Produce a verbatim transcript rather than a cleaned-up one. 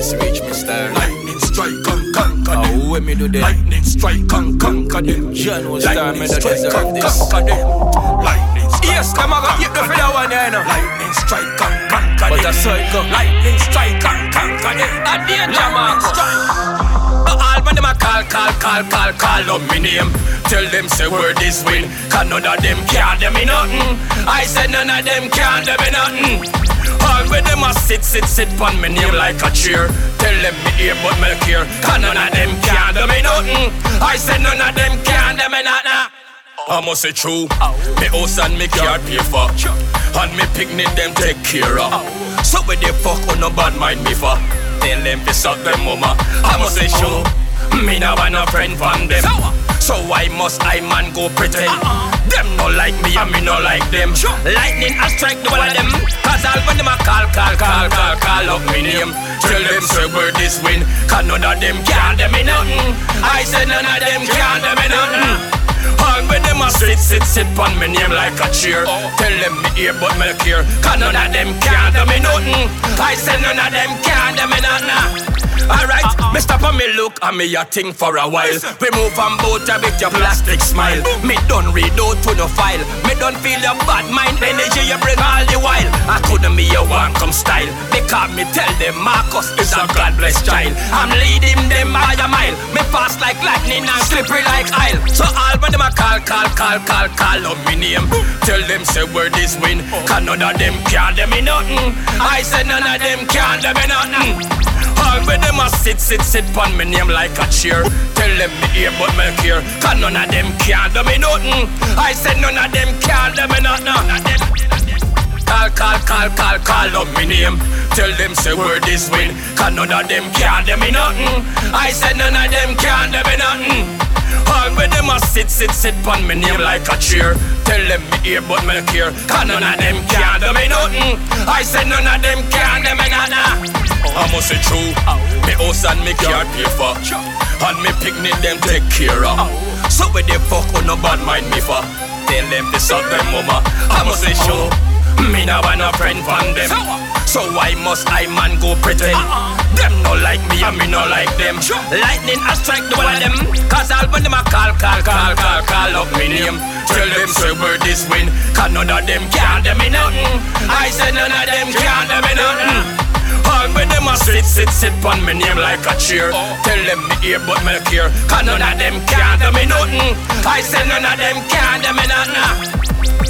this reach me star. Lightning strike and conquer them. Oh, when me do that. Lightning strike and conquer them. John was star, me Lightning don't strike deserve and this. conquer them. Lightning strike. Yes, come on, get the for that one there now. Lightning strike and conquer them. But I saw it go. Lightning strike and conquer them. A danger, Marco. All man them a call, call, call, call, call up me name. Tell them say word is win, cause none of them can't do me nothing. I said none of them can't do me nothing. All with them a sit, sit, sit pon me name like a chair. Tell them me here but me care, cause none of them can't do me nothing. I said none of them can't do me nothing. I must say true, me house and me car pay for, and me picnic them take care of. So where they fuck on no bad mind me for, tell them to suck them mama. I must say true, me no want no friend from them. So why must I man go pretend? Them no like me and me no like them. Lightning a strike the one of them, cause all when them a call, call, call, call, call up me name. Tell them say word is win, cause none of them can't do me nothing. I said none of them can't do me nothing. All when them a sit, sit, sit pon me name like a chair. Tell them me here but me care, cause none of them can't do me nothing. I said none of them can't do me nothing. Alright, uh-uh. me stop and me look and me a think for a while. We move on boat a bit your plastic smile. Me done read out to no file. Me done feel your bad mind energy you bring all the while. I couldn't be your one come style, because me tell them Marcus is a God blessed child. I'm leading them by a mile. Me fast like lightning and slippery like oil. So all when them a call, call, call, call, call up me name. Tell them say word is win, cause none of them can't do me nothing. I said none of them can't do me nothing. All when them a sit, sit, sit pon me name like a chair. Tell them me here but me care, cause none of them can't do me nothing. I said none of them can't do me nothing. Call, call, call, call, call up me name. Tell them say word is win, cause none of them can't do me nothing. I said none of them can't do me nothing. All when them a sit, sit, sit pon me name like a chair. Tell them me here but me care, cause none of them can't do me nothing. I said none of them can't do me nothing. I must say true, me house and me car pay for, and me picnic them take care of. So where they fuck on no bad mind me for, tell them to suck them mama. I must say true, me no want no friend from them. So why must I man go pretend? Them no like me and me no like them. Lightning a strike the one of them, cause all when them a call, call, call, call, call up me name. Tell them say word is win, cause none of them can't do me nothing. I said none of them can't do me nothing. All when them a sit, sit, sit pon me name like a chair. Tell them me here but me care, cause none of them can't do me nothing. I said none of them can't do me nothing.